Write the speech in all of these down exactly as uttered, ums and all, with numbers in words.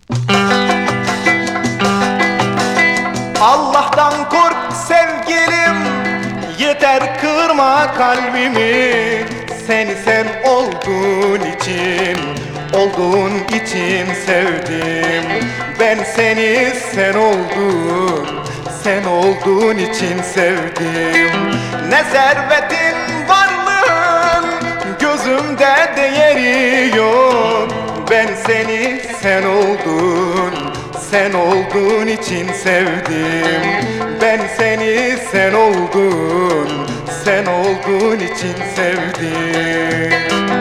Allah'tan kork sevgilim, yeter kırma kalbimi. Seni sen olduğun için, olduğun için sevdim. Ben seni sen oldun, sen olduğun için sevdim. Ne servetin varlığın gözümde değeri yok. Ben seni sen oldun, sen olduğun için sevdim. Ben seni sen oldun, sen olduğun için sevdim.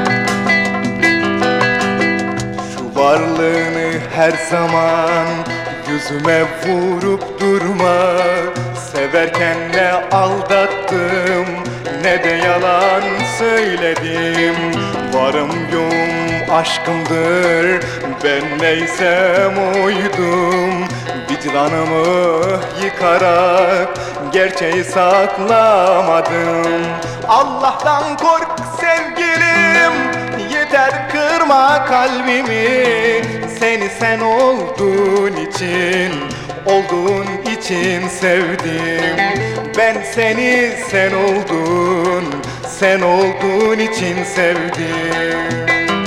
Şu varlığını her zaman yüzüme vurup durma. Severken ne aldattım, ne de yalan söyledim. Varım yoğum aşkımdır, ben neysem oydum. Vicdanımı yıkarak gerçeği saklamadım. Allah'tan kork sevgilim, yeter kırma kalbimi. Seni sen olduğun için, olduğun için sevdim. Ben seni sen oldun, sen olduğun için sevdim.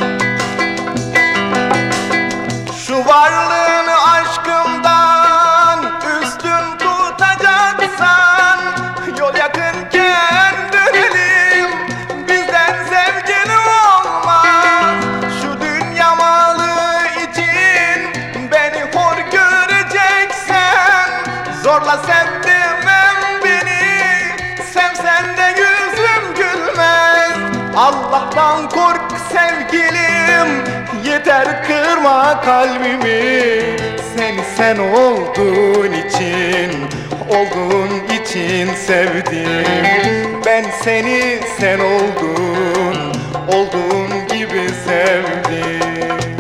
Şu varlığını aşkımdan üstün tutacaksan, yol yakınken dönelim, bizden sevgili olmaz. Şu dünya malı için beni hor göreceksen, zorla sevdirmem beni, sevsen de yüzüm gülmez. Allah'tan kork sevgilim, yeter kırma kalbimi. Seni sen olduğun için, olduğun için sevdim. Ben seni sen oldun, olduğun gibi sevdim.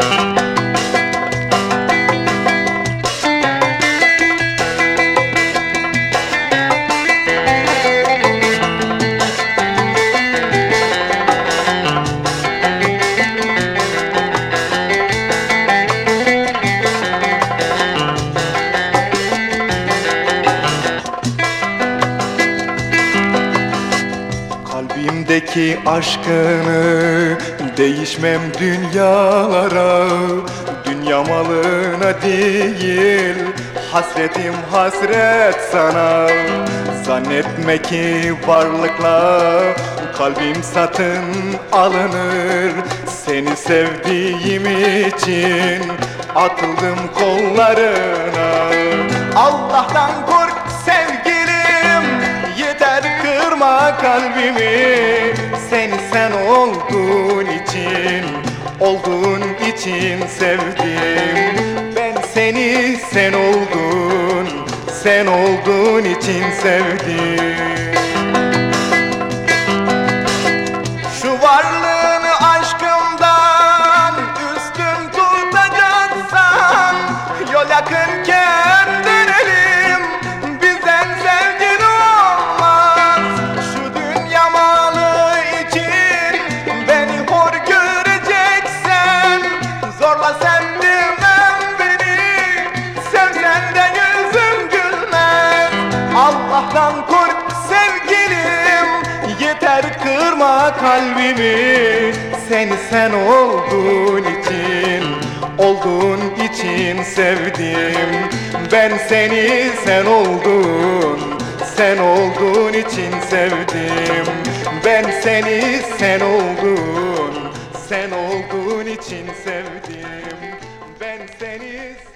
Kalbimdeki aşkını değişmem dünyalara. Dünya malına değil, hasretim hasret sana. Zannetme ki varlıkla kalbim satın alınır. Seni sevdiğim için atıldım kollarına. Allah'tan kork sevgilim, yeter kırma kalbimi. Seni sen olduğun için, olduğun için sevdim. Ben seni sen oldun, sen olduğun için sevdim. Şu varlığını aşkımdan üstün tutacaksan, yol yakınken dönelim, bizden sevgili olmaz. Şu dünya malı için beni hor göreceksen, zorla sevdirmem beni, sevsen de yüzüm gülmez. Allah'tan kork sevgilim, yeter kırma kalbimi. Seni sen olduğun için, olduğun için sevdim. Ben seni sen oldun, sen olduğun için sevdim. Ben seni sen oldun, sen olduğun için sevdim. Ben seni